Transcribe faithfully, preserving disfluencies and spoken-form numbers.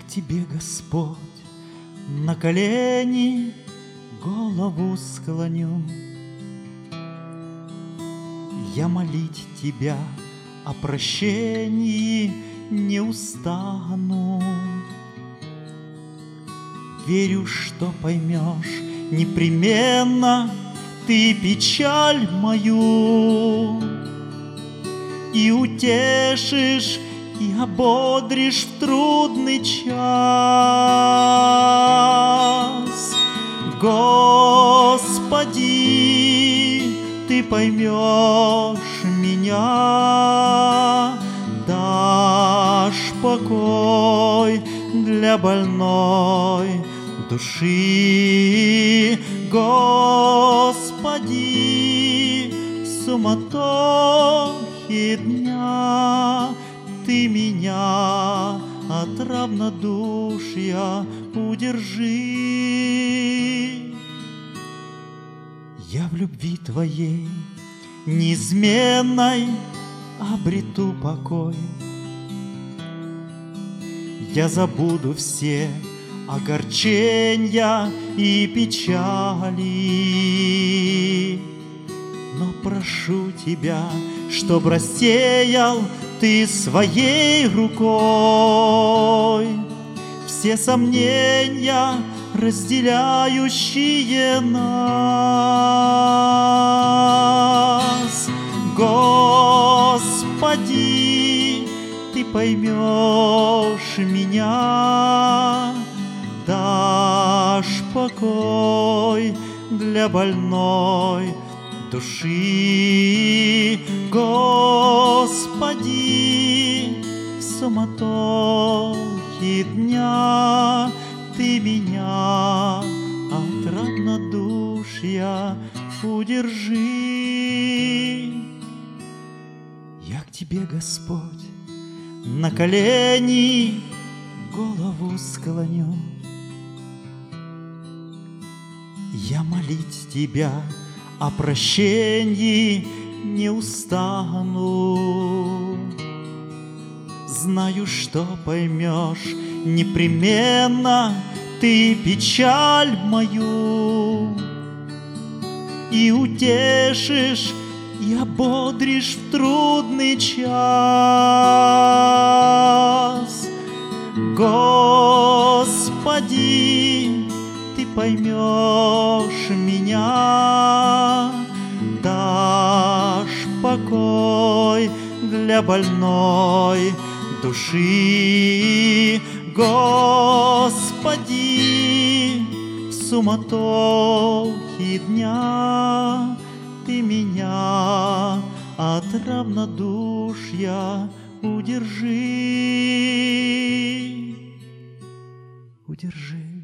Тебе, Господь, на колени голову склоню. Я молить Тебя о прощении не устану. Верю, что поймешь непременно Ты печаль мою и утешишь, и ободришь в трудный час. Господи, Ты поймешь меня, дашь покой для больной души. Господи, в суматохе дня Ты меня от равнодушия удержи. Я в любви Твоей неизменной обрету покой. Я забуду все огорчения и печали, но прошу Тебя, чтоб рассеял Ты своей рукой все сомнения, разделяющие нас. Господи, Ты поймешь меня, дашь покой для больной души. Господи, в суматохе дня Ты меня от равнодушия удержи. Я к Тебе, Господь, на колени голову склоню. Я молить Тебя о прощении не устану. Знаю, что поймешь непременно Ты печаль мою и утешишь, и ободришь в трудный час. Господи, Ты поймешь меня, дашь покой для больной души. Господи, в суматохе дня Ты меня от равнодушия удержи. Удержи.